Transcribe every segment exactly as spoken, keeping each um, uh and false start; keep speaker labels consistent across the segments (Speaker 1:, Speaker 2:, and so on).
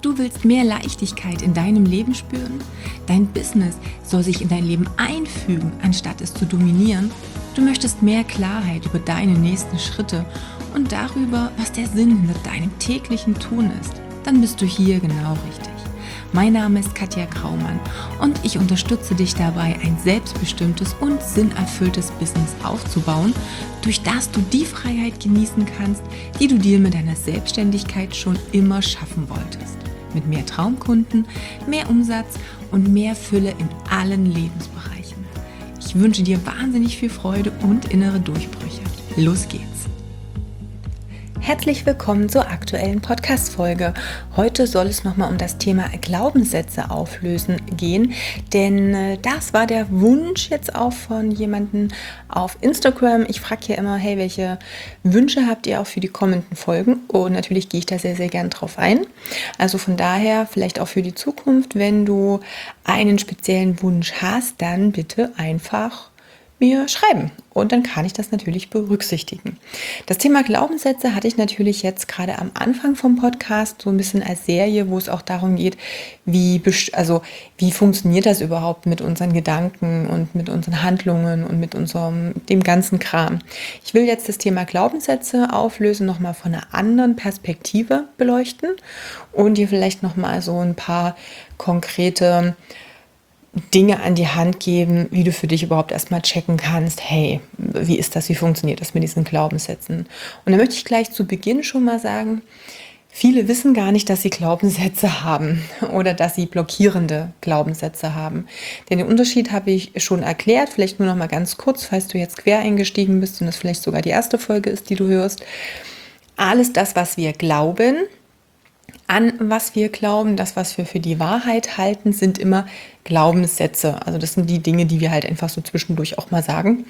Speaker 1: Du willst mehr Leichtigkeit in deinem Leben spüren? Dein Business soll sich in dein Leben einfügen, anstatt es zu dominieren? Du möchtest mehr Klarheit über deine nächsten Schritte und darüber, was der Sinn hinter deinem täglichen Tun ist? Dann bist du hier genau richtig. Mein Name ist Katja Graumann und ich unterstütze dich dabei, ein selbstbestimmtes und sinnerfülltes Business aufzubauen, durch das du die Freiheit genießen kannst, die du dir mit deiner Selbstständigkeit schon immer schaffen wolltest. Mit mehr Traumkunden, mehr Umsatz und mehr Fülle in allen Lebensbereichen. Ich wünsche dir wahnsinnig viel Freude und innere Durchbrüche. Los geht's! Herzlich willkommen zur aktuellen Podcast-Folge. Heute soll es nochmal um das Thema Glaubenssätze auflösen gehen, denn das war der Wunsch jetzt auch von jemandem auf Instagram. Ich frage hier immer, hey, welche Wünsche habt ihr auch für die kommenden Folgen? Und natürlich gehe ich da sehr, sehr gern drauf ein. Also von daher, vielleicht auch für die Zukunft, wenn du einen speziellen Wunsch hast, dann bitte einfach mir schreiben und dann kann ich das natürlich berücksichtigen. Das Thema Glaubenssätze hatte ich natürlich jetzt gerade am Anfang vom Podcast so ein bisschen als Serie, wo es auch darum geht, wie, also wie funktioniert das überhaupt mit unseren Gedanken und mit unseren Handlungen und mit unserem, dem ganzen Kram. Ich will jetzt das Thema Glaubenssätze auflösen, nochmal von einer anderen Perspektive beleuchten und dir vielleicht nochmal so ein paar konkrete Dinge an die Hand geben, wie du für dich überhaupt erstmal checken kannst, hey, wie ist das, wie funktioniert das mit diesen Glaubenssätzen? Und da möchte ich gleich zu Beginn schon mal sagen, viele wissen gar nicht, dass sie Glaubenssätze haben oder dass sie blockierende Glaubenssätze haben. Denn den Unterschied habe ich schon erklärt, vielleicht nur noch mal ganz kurz, falls du jetzt quer eingestiegen bist und das vielleicht sogar die erste Folge ist, die du hörst. Alles das, was wir glauben, an was wir glauben, das, was wir für die Wahrheit halten, sind immer Glaubenssätze. Also das sind die Dinge, die wir halt einfach so zwischendurch auch mal sagen.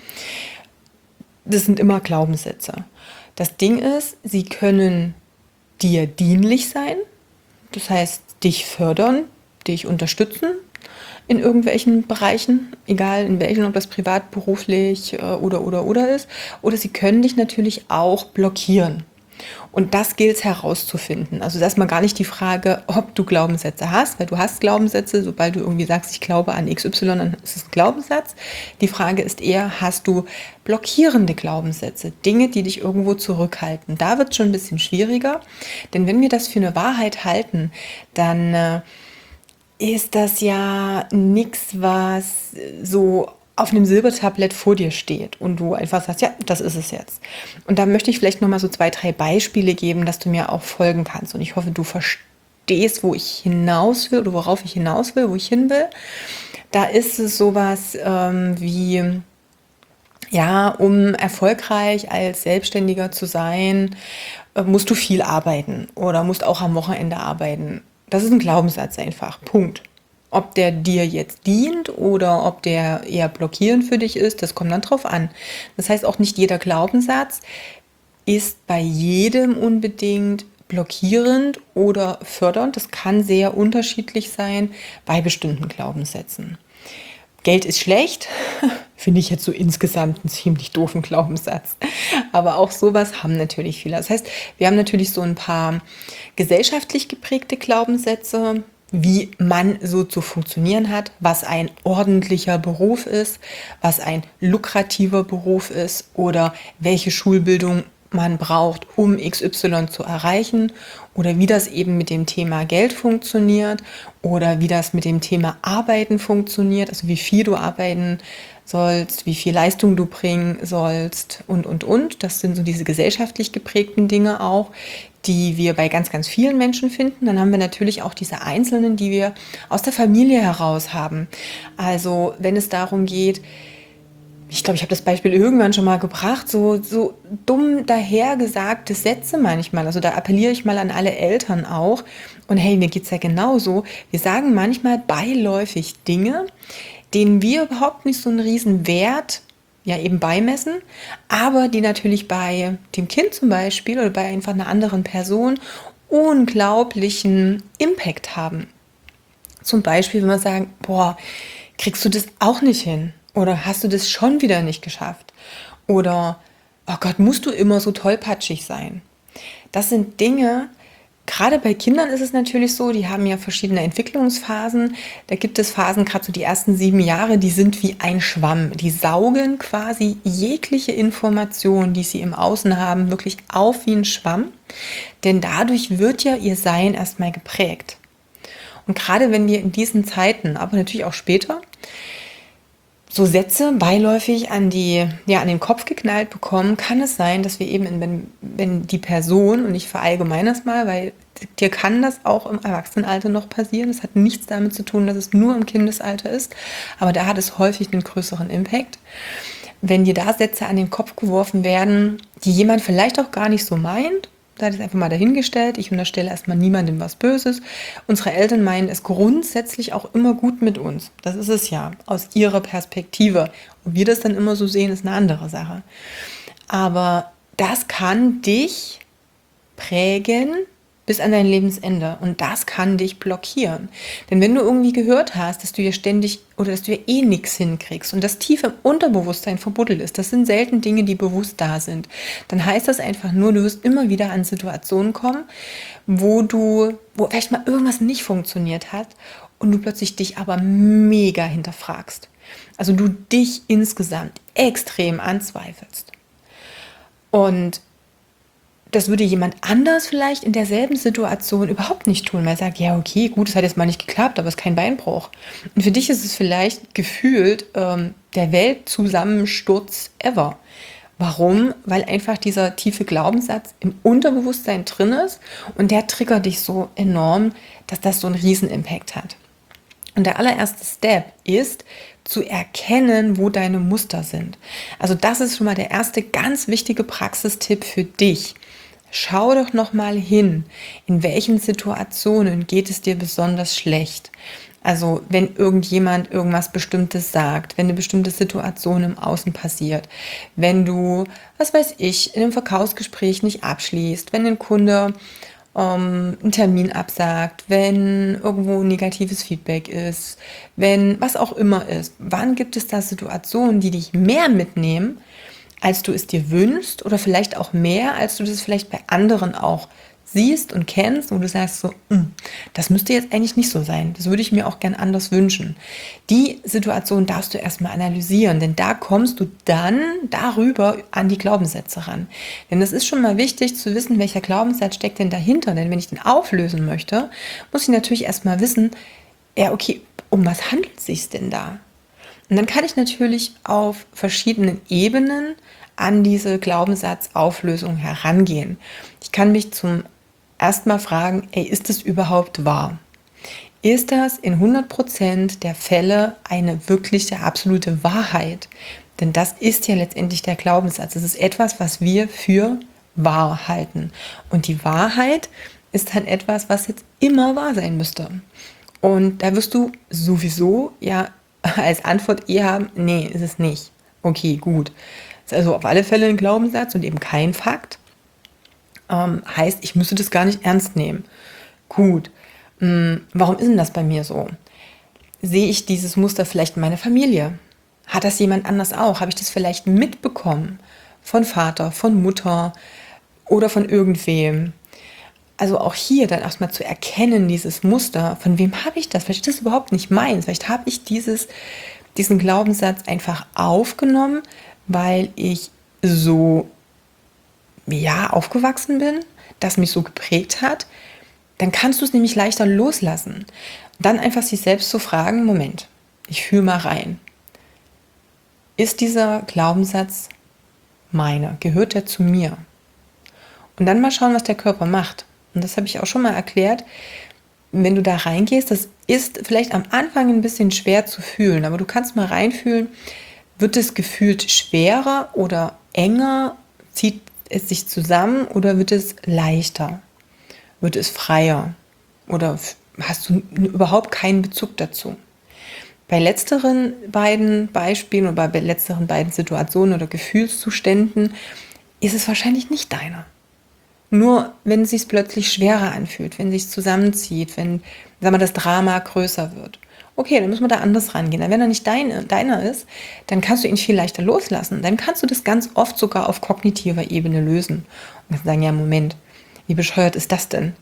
Speaker 1: Das sind immer Glaubenssätze. Das Ding ist, sie können dir dienlich sein, das heißt dich fördern, dich unterstützen in irgendwelchen Bereichen, egal in welchen, ob das privat, beruflich oder oder oder ist. Oder sie können dich natürlich auch blockieren. Und das gilt es herauszufinden. Also das ist mal gar nicht die Frage, ob du Glaubenssätze hast, weil du hast Glaubenssätze, sobald du irgendwie sagst, ich glaube an X Y, dann ist es ein Glaubenssatz. Die Frage ist eher, hast du blockierende Glaubenssätze, Dinge, die dich irgendwo zurückhalten. Da wird es schon ein bisschen schwieriger, denn wenn wir das für eine Wahrheit halten, dann äh, ist das ja nichts, was so auf einem Silbertablett vor dir steht und du einfach sagst, ja, das ist es jetzt. Und da möchte ich vielleicht nochmal so zwei, drei Beispiele geben, dass du mir auch folgen kannst. Und ich hoffe, du verstehst, wo ich hinaus will oder worauf ich hinaus will, wo ich hin will. Da ist es sowas ähm, wie, ja, um erfolgreich als Selbstständiger zu sein, äh, musst du viel arbeiten oder musst auch am Wochenende arbeiten. Das ist ein Glaubenssatz einfach, Punkt. Ob der dir jetzt dient oder ob der eher blockierend für dich ist, das kommt dann drauf an. Das heißt, auch nicht jeder Glaubenssatz ist bei jedem unbedingt blockierend oder fördernd. Das kann sehr unterschiedlich sein bei bestimmten Glaubenssätzen. Geld ist schlecht, finde ich jetzt so insgesamt einen ziemlich doofen Glaubenssatz. Aber auch sowas haben natürlich viele. Das heißt, wir haben natürlich so ein paar gesellschaftlich geprägte Glaubenssätze, wie man so zu funktionieren hat, was ein ordentlicher Beruf ist, was ein lukrativer Beruf ist oder welche Schulbildung man braucht, um X Y zu erreichen oder wie das eben mit dem Thema Geld funktioniert oder wie das mit dem Thema Arbeiten funktioniert, also wie viel du arbeiten sollst, wie viel Leistung du bringen sollst und, und, und. Das sind so diese gesellschaftlich geprägten Dinge auch, die wir bei ganz, ganz vielen Menschen finden. Dann haben wir natürlich auch diese Einzelnen, die wir aus der Familie heraus haben. Also wenn es darum geht, ich glaube, ich habe das Beispiel irgendwann schon mal gebracht, so, so dumm dahergesagte Sätze manchmal. Also da appelliere ich mal an alle Eltern auch. Und hey, mir geht's ja genauso. Wir sagen manchmal beiläufig Dinge, denen wir überhaupt nicht so einen riesen Wert ja eben beimessen, aber die natürlich bei dem Kind zum Beispiel oder bei einfach einer anderen Person unglaublichen Impact haben. Zum Beispiel, wenn wir sagen, boah, kriegst du das auch nicht hin? Oder hast du das schon wieder nicht geschafft? Oder, oh Gott, musst du immer so tollpatschig sein? Das sind Dinge, Gerade bei Kindern ist es natürlich so, die haben ja verschiedene Entwicklungsphasen. Da gibt es Phasen, gerade so die ersten sieben Jahre, die sind wie ein Schwamm. Die saugen quasi jegliche Information, die sie im Außen haben, wirklich auf wie ein Schwamm. Denn dadurch wird ja ihr Sein erstmal geprägt. Und gerade wenn wir in diesen Zeiten, aber natürlich auch später, so Sätze beiläufig an, die, ja, an den Kopf geknallt bekommen, kann es sein, dass wir eben, wenn, wenn die Person, und ich verallgemeine das mal, weil dir kann das auch im Erwachsenenalter noch passieren, das hat nichts damit zu tun, dass es nur im Kindesalter ist, aber da hat es häufig einen größeren Impact. Wenn dir da Sätze an den Kopf geworfen werden, die jemand vielleicht auch gar nicht so meint, da ist einfach mal dahingestellt. Ich unterstelle erstmal niemandem was Böses. Unsere Eltern meinen es grundsätzlich auch immer gut mit uns. Das ist es ja, aus ihrer Perspektive. Ob wir das dann immer so sehen, ist eine andere Sache. Aber das kann dich prägen bis an dein Lebensende. Und das kann dich blockieren. Denn wenn du irgendwie gehört hast, dass du ja ständig oder dass du ja eh nichts hinkriegst und das tief im Unterbewusstsein verbuddelt ist, das sind selten Dinge, die bewusst da sind, dann heißt das einfach nur, du wirst immer wieder an Situationen kommen, wo du, wo vielleicht mal irgendwas nicht funktioniert hat und du plötzlich dich aber mega hinterfragst. Also du dich insgesamt extrem anzweifelst. Und das würde jemand anders vielleicht in derselben Situation überhaupt nicht tun, weil er sagt, ja okay, gut, es hat jetzt mal nicht geklappt, aber es ist kein Beinbruch. Und für dich ist es vielleicht gefühlt ähm, der Weltzusammensturz ever. Warum? Weil einfach dieser tiefe Glaubenssatz im Unterbewusstsein drin ist und der triggert dich so enorm, dass das so einen Riesenimpact hat. Und der allererste Step ist, zu erkennen, wo deine Muster sind. Also das ist schon mal der erste ganz wichtige Praxistipp für dich. Schau doch noch mal hin, in welchen Situationen geht es dir besonders schlecht. Also wenn irgendjemand irgendwas Bestimmtes sagt, wenn eine bestimmte Situation im Außen passiert, wenn du, was weiß ich, in einem Verkaufsgespräch nicht abschließt, wenn ein Kunde ähm, einen Termin absagt, wenn irgendwo negatives Feedback ist, wenn was auch immer ist. Wann gibt es da Situationen, die dich mehr mitnehmen, als du es dir wünschst oder vielleicht auch mehr, als du das vielleicht bei anderen auch siehst und kennst, wo du sagst so, das müsste jetzt eigentlich nicht so sein, das würde ich mir auch gern anders wünschen. Die Situation darfst du erstmal analysieren, denn da kommst du dann darüber an die Glaubenssätze ran. Denn das ist schon mal wichtig zu wissen, welcher Glaubenssatz steckt denn dahinter, denn wenn ich den auflösen möchte, muss ich natürlich erstmal wissen, ja okay, um was handelt es sich denn da? Und dann kann ich natürlich auf verschiedenen Ebenen an diese Glaubenssatzauflösung herangehen. Ich kann mich zum ersten Mal fragen, ey, ist es überhaupt wahr? Ist das in hundert Prozent der Fälle eine wirkliche, absolute Wahrheit? Denn das ist ja letztendlich der Glaubenssatz. Es ist etwas, was wir für wahr halten. Und die Wahrheit ist dann etwas, was jetzt immer wahr sein müsste. Und da wirst du sowieso ja als Antwort eher haben, nee, ist es nicht. Okay, gut. Das ist also auf alle Fälle ein Glaubenssatz und eben kein Fakt. Ähm, heißt, ich müsste das gar nicht ernst nehmen. Gut. Hm, warum ist denn das bei mir so? Sehe ich dieses Muster vielleicht in meiner Familie? Hat das jemand anders auch? Habe ich das vielleicht mitbekommen? Von Vater, von Mutter oder von irgendwem? Also auch hier dann erstmal zu erkennen, dieses Muster, von wem habe ich das? Vielleicht ist das überhaupt nicht meins. Vielleicht habe ich dieses, diesen Glaubenssatz einfach aufgenommen, weil ich so ja, aufgewachsen bin, das mich so geprägt hat. Dann kannst du es nämlich leichter loslassen. Dann einfach sich selbst zu fragen, Moment, ich fühle mal rein. Ist dieser Glaubenssatz meiner? Gehört er zu mir? Und dann mal schauen, was der Körper macht. Und das habe ich auch schon mal erklärt. Wenn du da reingehst, das ist vielleicht am Anfang ein bisschen schwer zu fühlen, aber du kannst mal reinfühlen, wird es gefühlt schwerer oder enger, zieht es sich zusammen oder wird es leichter? Wird es freier? Oder hast du überhaupt keinen Bezug dazu? Bei letzteren beiden Beispielen oder bei letzteren beiden Situationen oder Gefühlszuständen ist es wahrscheinlich nicht deiner. Nur wenn es sich plötzlich schwerer anfühlt, wenn es sich zusammenzieht, wenn, sagen wir, das Drama größer wird. Okay, dann müssen wir da anders rangehen. Wenn er nicht deine, deiner ist, dann kannst du ihn viel leichter loslassen. Dann kannst du das ganz oft sogar auf kognitiver Ebene lösen. Und dann sagen, ja, Moment, wie bescheuert ist das denn?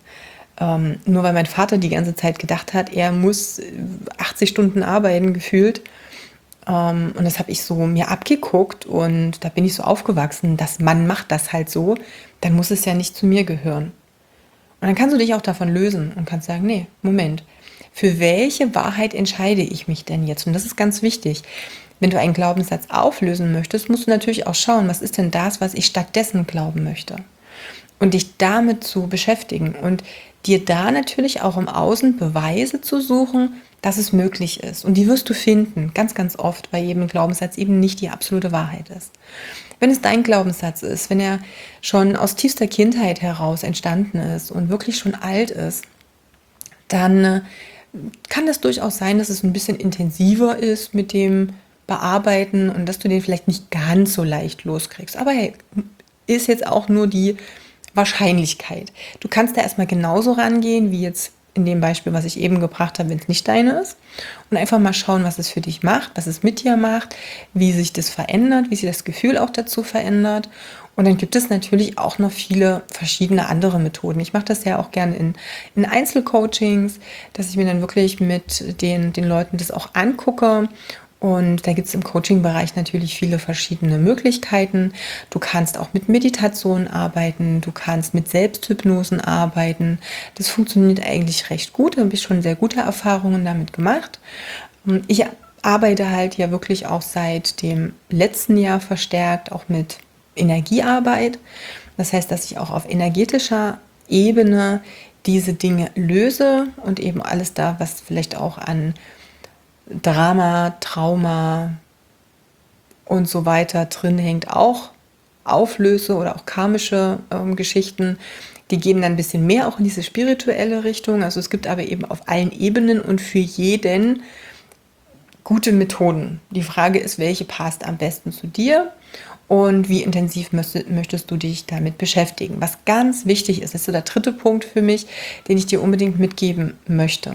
Speaker 1: Ähm, nur weil mein Vater die ganze Zeit gedacht hat, er muss achtzig Stunden arbeiten, gefühlt. Ähm, und das habe ich so mir abgeguckt und da bin ich so aufgewachsen, dass man macht das halt so, dann muss es ja nicht zu mir gehören. Und dann kannst du dich auch davon lösen und kannst sagen, nee, Moment, für welche Wahrheit entscheide ich mich denn jetzt? Und das ist ganz wichtig. Wenn du einen Glaubenssatz auflösen möchtest, musst du natürlich auch schauen, was ist denn das, was ich stattdessen glauben möchte? Und dich damit zu beschäftigen und dir da natürlich auch im Außen Beweise zu suchen, dass es möglich ist. Und die wirst du finden, ganz, ganz oft, weil eben ein Glaubenssatz eben nicht die absolute Wahrheit ist. Wenn es dein Glaubenssatz ist, wenn er schon aus tiefster Kindheit heraus entstanden ist und wirklich schon alt ist, dann äh, kann das durchaus sein, dass es ein bisschen intensiver ist mit dem Bearbeiten und dass du den vielleicht nicht ganz so leicht loskriegst. Aber hey, ist jetzt auch nur die Wahrscheinlichkeit. Du kannst da erstmal genauso rangehen, wie jetzt in dem Beispiel, was ich eben gebracht habe, wenn es nicht deine ist. Und einfach mal schauen, was es für dich macht, was es mit dir macht, wie sich das verändert, wie sich das Gefühl auch dazu verändert. Und dann gibt es natürlich auch noch viele verschiedene andere Methoden. Ich mache das ja auch gerne in, in Einzelcoachings, dass ich mir dann wirklich mit den, den Leuten das auch angucke. Und da gibt es im Coaching-Bereich natürlich viele verschiedene Möglichkeiten. Du kannst auch mit Meditation arbeiten, du kannst mit Selbsthypnosen arbeiten. Das funktioniert eigentlich recht gut, da habe ich schon sehr gute Erfahrungen damit gemacht. Ich arbeite halt ja wirklich auch seit dem letzten Jahr verstärkt auch mit Energiearbeit. Das heißt, dass ich auch auf energetischer Ebene diese Dinge löse und eben alles da, was vielleicht auch an Drama, Trauma und so weiter drin hängt, auch auflöse oder auch karmische ähm, Geschichten. Die gehen dann ein bisschen mehr auch in diese spirituelle Richtung. Also es gibt aber eben auf allen Ebenen und für jeden gute Methoden. Die Frage ist, welche passt am besten zu dir und wie intensiv möchtest, möchtest du dich damit beschäftigen. Was ganz wichtig ist, ist so der dritte Punkt für mich, den ich dir unbedingt mitgeben möchte.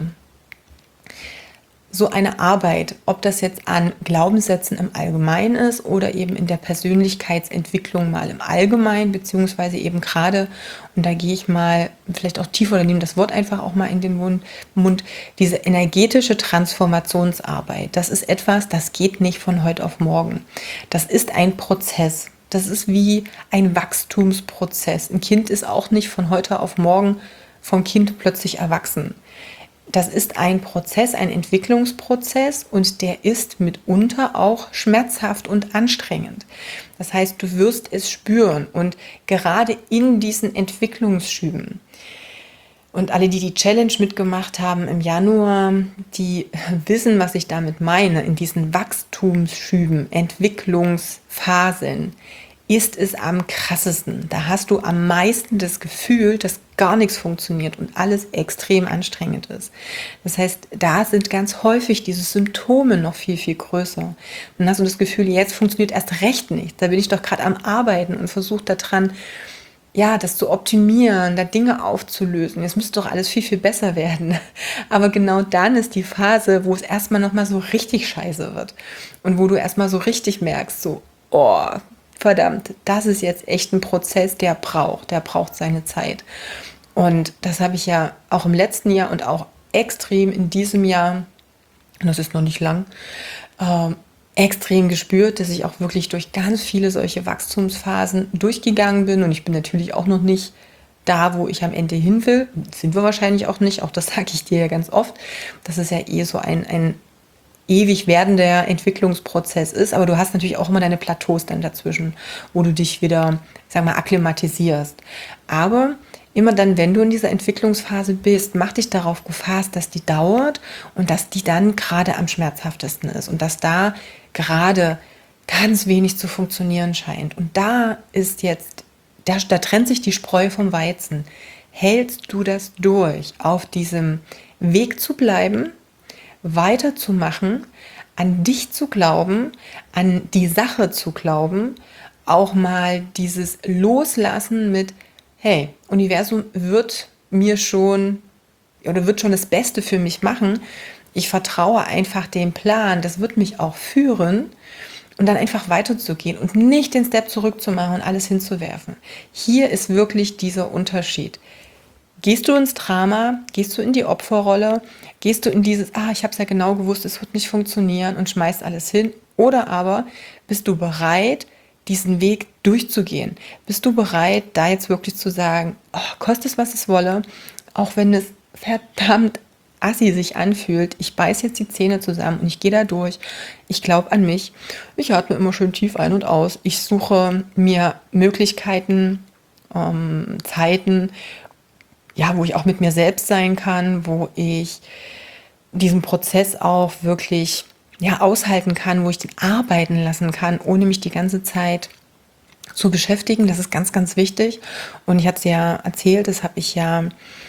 Speaker 1: So eine Arbeit, ob das jetzt an Glaubenssätzen im Allgemeinen ist oder eben in der Persönlichkeitsentwicklung mal im Allgemeinen, beziehungsweise eben gerade, und da gehe ich mal vielleicht auch tiefer oder nehme das Wort einfach auch mal in den Mund, Mund, diese energetische Transformationsarbeit, das ist etwas, das geht nicht von heute auf morgen. Das ist ein Prozess. Das ist wie ein Wachstumsprozess. Ein Kind ist auch nicht von heute auf morgen vom Kind plötzlich erwachsen. Das ist ein Prozess, ein Entwicklungsprozess und der ist mitunter auch schmerzhaft und anstrengend. Das heißt, du wirst es spüren und gerade in diesen Entwicklungsschüben. Und alle, die die Challenge mitgemacht haben im Januar, die wissen, was ich damit meine. In diesen Wachstumsschüben, Entwicklungsphasen ist es am krassesten. Da hast du am meisten das Gefühl, dass gar nichts funktioniert und alles extrem anstrengend ist. Das heißt, da sind ganz häufig diese Symptome noch viel, viel größer. Dann hast du das Gefühl, jetzt funktioniert erst recht nichts. Da bin ich doch gerade am Arbeiten und versuche daran, ja, das zu optimieren, da Dinge aufzulösen. Jetzt müsste doch alles viel, viel besser werden. Aber genau dann ist die Phase, wo es erstmal nochmal so richtig scheiße wird. Und wo du erstmal so richtig merkst, so, oh, verdammt, das ist jetzt echt ein Prozess, der braucht, der braucht seine Zeit. Und das habe ich ja auch im letzten Jahr und auch extrem in diesem Jahr, und das ist noch nicht lang, ähm, extrem gespürt, dass ich auch wirklich durch ganz viele solche Wachstumsphasen durchgegangen bin. Und ich bin natürlich auch noch nicht da, wo ich am Ende hin will. Sind wir wahrscheinlich auch nicht, auch das sage ich dir ja ganz oft. Das ist ja eh so ein, ein ewig werdender Entwicklungsprozess ist, aber du hast natürlich auch immer deine Plateaus dann dazwischen, wo du dich wieder, sag mal, akklimatisierst. Aber immer dann, wenn du in dieser Entwicklungsphase bist, mach dich darauf gefasst, dass die dauert und dass die dann gerade am schmerzhaftesten ist und dass da gerade ganz wenig zu funktionieren scheint. Und da ist jetzt, da, da trennt sich die Spreu vom Weizen. Hältst du das durch, auf diesem Weg zu bleiben, weiterzumachen, an dich zu glauben, an die Sache zu glauben, auch mal dieses Loslassen mit, hey, Universum wird mir schon oder wird schon das Beste für mich machen. Ich vertraue einfach dem Plan, das wird mich auch führen und dann einfach weiterzugehen und nicht den Step zurückzumachen und alles hinzuwerfen. Hier ist wirklich dieser Unterschied. Gehst du ins Drama? Gehst du in die Opferrolle? Gehst du in dieses, ah, ich habe es ja genau gewusst, es wird nicht funktionieren und schmeißt alles hin? Oder aber bist du bereit, diesen Weg durchzugehen? Bist du bereit, da jetzt wirklich zu sagen, oh, koste es, was es wolle, auch wenn es verdammt assi sich anfühlt, ich beiß jetzt die Zähne zusammen und ich gehe da durch, ich glaube an mich, ich atme immer schön tief ein und aus, ich suche mir Möglichkeiten, ähm, Zeiten, ja, wo ich auch mit mir selbst sein kann, wo ich diesen Prozess auch wirklich ja, aushalten kann, wo ich den arbeiten lassen kann, ohne mich die ganze Zeit zu beschäftigen. Das ist ganz, ganz wichtig. Und ich hatte es ja erzählt, das habe ich ja,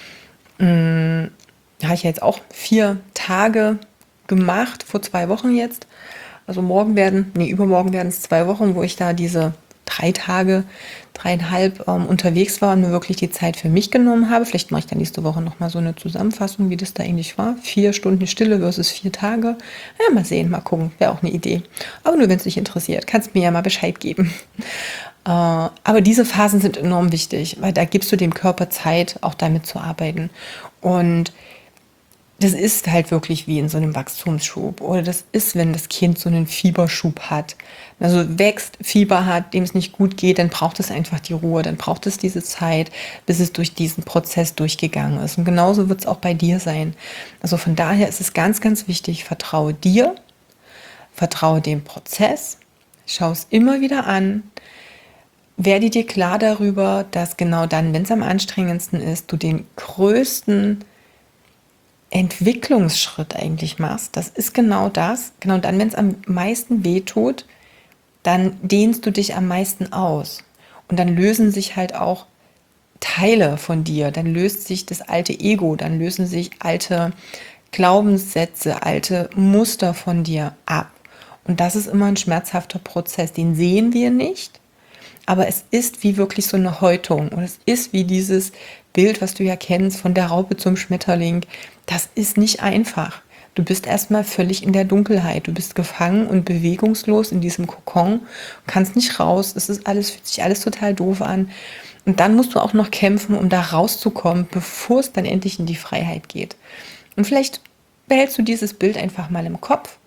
Speaker 1: mh, habe ich ja jetzt auch vier Tage gemacht, vor zwei Wochen jetzt. Also morgen werden, nee, übermorgen werden es zwei Wochen, wo ich da diese drei Tage, dreieinhalb ähm, unterwegs war und mir wirklich die Zeit für mich genommen habe. Vielleicht mache ich dann nächste Woche nochmal so eine Zusammenfassung, wie das da eigentlich war. Vier Stunden Stille versus vier Tage. Ja, mal sehen, mal gucken. Wäre auch eine Idee. Aber nur, wenn es dich interessiert, kannst du mir ja mal Bescheid geben. Äh, aber diese Phasen sind enorm wichtig, weil da gibst du dem Körper Zeit, auch damit zu arbeiten. Und das ist halt wirklich wie in so einem Wachstumsschub. Oder das ist, wenn das Kind so einen Fieberschub hat. Also wächst, Fieber hat, dem es nicht gut geht, dann braucht es einfach die Ruhe, dann braucht es diese Zeit, bis es durch diesen Prozess durchgegangen ist. Und genauso wird es auch bei dir sein. Also von daher ist es ganz, ganz wichtig, vertraue dir, vertraue dem Prozess, schau es immer wieder an, werde dir klar darüber, dass genau dann, wenn es am anstrengendsten ist, du den größten Entwicklungsschritt eigentlich machst. Das ist genau das. Genau dann, wenn es am meisten wehtut, dann dehnst du dich am meisten aus. Und dann lösen sich halt auch Teile von dir. Dann löst sich das alte Ego, dann lösen sich alte Glaubenssätze, alte Muster von dir ab. Und das ist immer ein schmerzhafter Prozess. Den sehen wir nicht. Aber es ist wie wirklich so eine Häutung. Und es ist wie dieses Bild, was du ja kennst, von der Raupe zum Schmetterling. Das ist nicht einfach. Du bist erstmal völlig in der Dunkelheit. Du bist gefangen und bewegungslos in diesem Kokon, kannst nicht raus. Es ist alles, fühlt sich alles total doof an. Und dann musst du auch noch kämpfen, um da rauszukommen, bevor es dann endlich in die Freiheit geht. Und vielleicht behältst du dieses Bild einfach mal im Kopf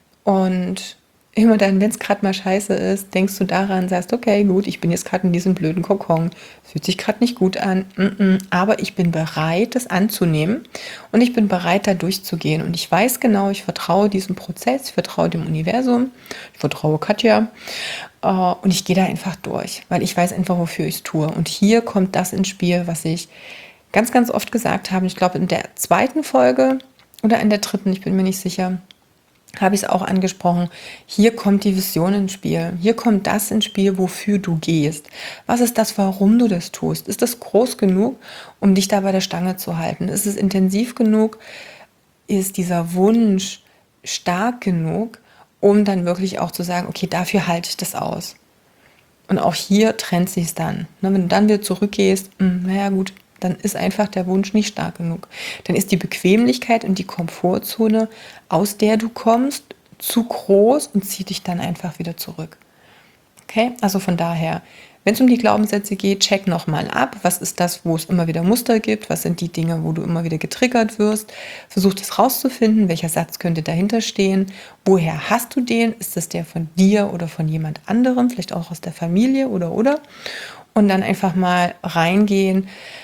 Speaker 1: und immer dann, wenn es gerade mal scheiße ist, denkst du daran, sagst, okay, gut, ich bin jetzt gerade in diesem blöden Kokon, es fühlt sich gerade nicht gut an, mm-mm, aber ich bin bereit, das anzunehmen und ich bin bereit, da durchzugehen. Und ich weiß genau, ich vertraue diesem Prozess, ich vertraue dem Universum, ich vertraue Katja äh, und ich gehe da einfach durch, weil ich weiß einfach, wofür ich es tue. Und hier kommt das ins Spiel, was ich ganz, ganz oft gesagt habe. Ich glaube, in der zweiten Folge oder in der dritten, ich bin mir nicht sicher, habe ich es auch angesprochen, hier kommt die Vision ins Spiel. Hier kommt das ins Spiel, wofür du gehst. Was ist das, warum du das tust? Ist das groß genug, um dich da bei der Stange zu halten? Ist es intensiv genug? Ist dieser Wunsch stark genug, um dann wirklich auch zu sagen, okay, dafür halte ich das aus. Und auch hier trennt sich es dann. Wenn du dann wieder zurückgehst, naja gut, dann ist einfach der Wunsch nicht stark genug. Dann ist die Bequemlichkeit und die Komfortzone, aus der du kommst, zu groß und zieht dich dann einfach wieder zurück. Okay, also von daher, wenn es um die Glaubenssätze geht, check nochmal ab. Was ist das, wo es immer wieder Muster gibt? Was sind die Dinge, wo du immer wieder getriggert wirst? Versuch das rauszufinden. Welcher Satz könnte dahinter stehen? Woher hast du den? Ist das der von dir oder von jemand anderem? Vielleicht auch aus der Familie oder oder? Und dann einfach mal reingehen.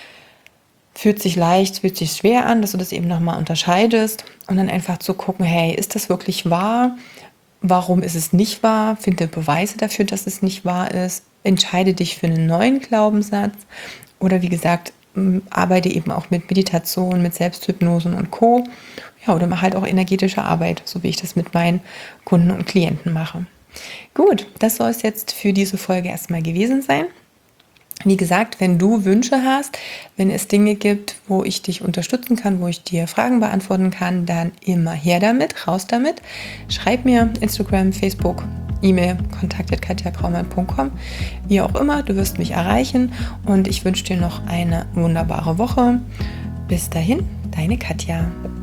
Speaker 1: Fühlt sich leicht, fühlt sich schwer an, dass du das eben nochmal unterscheidest und dann einfach zu gucken, hey, ist das wirklich wahr? Warum ist es nicht wahr? Finde Beweise dafür, dass es nicht wahr ist. Entscheide dich für einen neuen Glaubenssatz oder wie gesagt, arbeite eben auch mit Meditation, mit Selbsthypnosen und Co. Ja, oder mach halt auch energetische Arbeit, so wie ich das mit meinen Kunden und Klienten mache. Gut, das soll es jetzt für diese Folge erstmal gewesen sein. Wie gesagt, wenn du Wünsche hast, wenn es Dinge gibt, wo ich dich unterstützen kann, wo ich dir Fragen beantworten kann, dann immer her damit, raus damit. Schreib mir Instagram, Facebook, E-Mail, kontakt at katja kraumann punkt com, wie auch immer, du wirst mich erreichen und ich wünsche dir noch eine wunderbare Woche. Bis dahin, deine Katja.